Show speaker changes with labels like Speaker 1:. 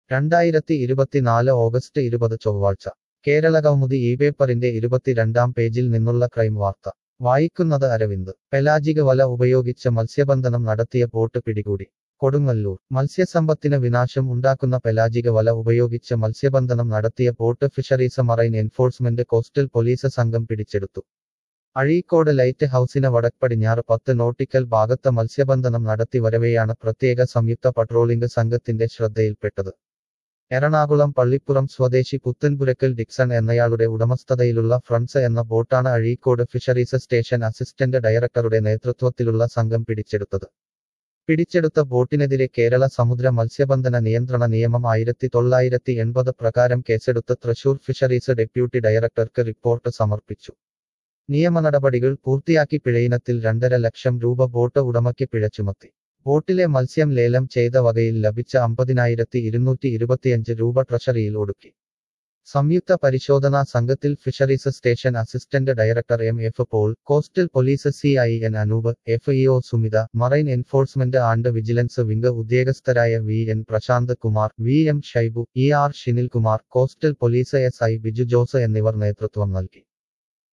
Speaker 1: 2024 August 20 ചൊവ്വാഴ്ച കേരളകൗമുദി ഈ പേപ്പറിന്റെ 22-ാം പേജിൽ നിന്നുള്ള ക്രൈം വാർത്ത വായിക്കുന്നത് അരവിന്ദ് പെലാജിക് വല ഉപയോഗിച്ച് മത്സ്യബന്ധനം നടത്തിയ ബോട്ട് പിടികൂടി കൊടുങ്ങല്ലൂർ മത്സ്യസമ്പത്തിന് വിനാശം ഉണ്ടാക്കുന്ന പെലാജിക് വല ഉപയോഗിച്ച് മത്സ്യബന്ധനം നടത്തിയ boat fisheries marine enforcement coastal police സംഘം പിടിച്ചെടുത്തു അഴീക്കോട് ലൈറ്റ് ഹൌസിന് വടക്പടിഞ്ഞാറ് 10 നോട്ടിക്കൽ ഭാഗത്ത് മത്സ്യബന്ധനം നടത്തി വരവെയാണ് പ്രത്യേക സംയുക്ത പട്രോളിംഗ് സംഘത്തിന്റെ ശ്രദ്ധയിൽപ്പെട്ടത് എറണാകുളം പള്ളിപ്പുറം സ്വദേശി പുത്തൻപുരക്കൽ ഡിക്സൺ എന്നയാളുടെ ഉടമസ്ഥതയിലുള്ള ഫ്രണ്ട്സ് എന്ന ബോട്ടാണ് അഴീക്കോട് ഫിഷറീസ് സ്റ്റേഷൻ അസിസ്റ്റന്റ് ഡയറക്ടറുടെ നേതൃത്വത്തിലുള്ള സംഘം പിടിച്ചെടുത്തത് പിടിച്ചെടുത്ത ബോട്ടിനെതിരെ കേരള സമുദ്ര മത്സ്യബന്ധന നിയന്ത്രണ നിയമം 1980 പ്രകാരം കേസെടുത്ത് തൃശൂർ ഫിഷറീസ് ഡെപ്യൂട്ടി ഡയറക്ടർക്ക് റിപ്പോർട്ട് സമർപ്പിച്ചു നിയമനടപടികൾ പൂർത്തിയാക്കി പിഴയിനത്തിൽ 2.5 ലക്ഷം രൂപ ബോട്ട് ഉടമയ്ക്ക് പിഴ ചുമത്തി ബോട്ടിലെ മത്സ്യം ലേലം ചെയ്ത വകയിൽ ലഭിച്ച 50,225 രൂപ ട്രഷറിയിൽ ഒടുക്കി സംയുക്ത പരിശോധനാ സംഘത്തിൽ fisheries station assistant director F Paul coastal police CIN Anoop FEO Sumitha marine enforcement and vigilance wing ഉദ്യോഗസ്ഥരായ VN Prashanth Kumar VM Shaibu ER Shinil Kumar coastal police SI Biju Jose എന്നിവർ നേതൃത്വം നൽകി